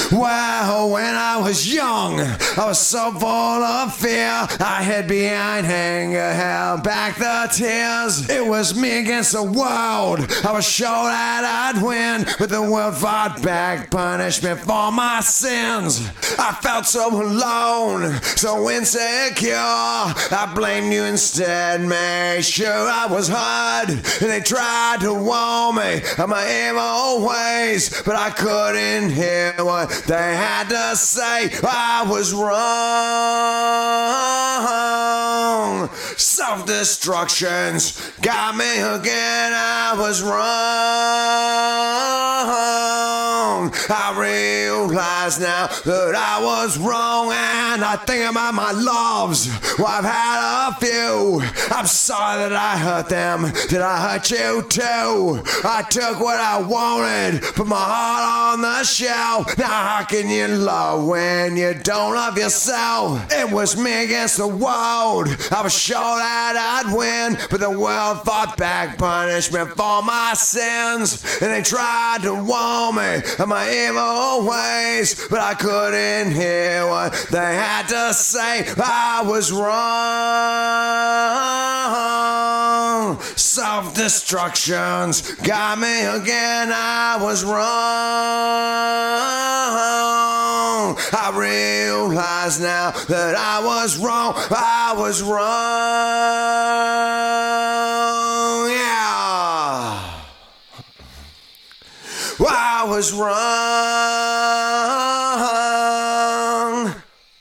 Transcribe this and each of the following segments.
Well, when I was young, I was so full of fear. I hid behind anger, held back the tears. It was me against the world. I was sure that I'd win, but the world fought back, punished me for my sins. I felt so alone, so insecure. I blamed you instead, made sure I was hard. And they tried to warn me of my evil ways, but I couldn't hear what they had to say. I was wrong. Self-destruction's got me again. I was wrong. I realize now that I was wrong, and I think about my loves. Well, I've had a few. I'm sorry that I hurt them. Did I hurt you too? I took what I wanted, put my heart on the shelf. Now how can you love when you don't love yourself? It was me against the world. I was sure that I'd win, but the world fought back, punished me for my sins. And they tried to warn me of my evil ways, but I couldn't hear what they had to say. I was wrong. Self-destruction's got me again. I was wrong. I realize now that I was wrong. I was wrong. Yeah. I was wrong.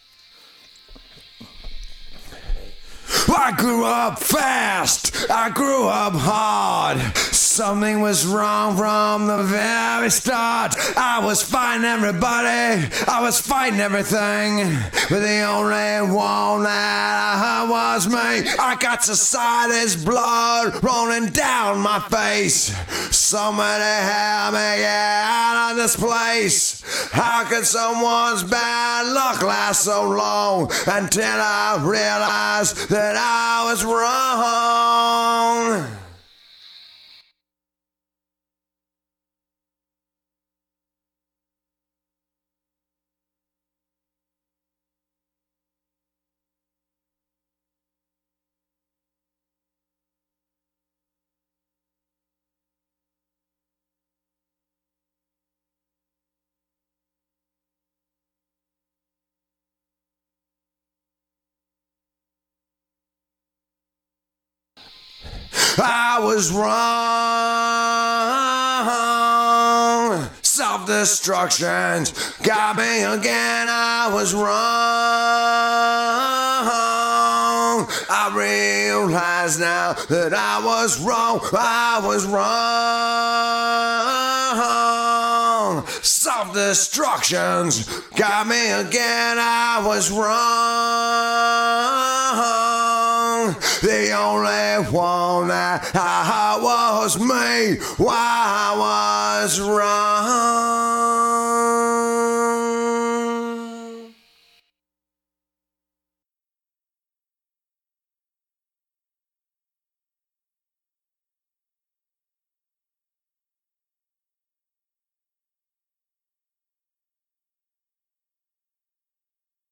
I grew up fast, I grew up hard. Something was wrong from the very start. I was fighting everybody, I was fighting everything, but the only one that I heard was me. I got society's blood rolling down my face. Somebody help me get out of this place. How could someone's bad luck last so long? Until I realized that I was wrong. I was wrong. Self-destruction's got me again. I was wrong. I realize now that I was wrong. I was wrong. Self-destruction's got me again. I was wrong. The only one that I heard was me. Why I was wrong.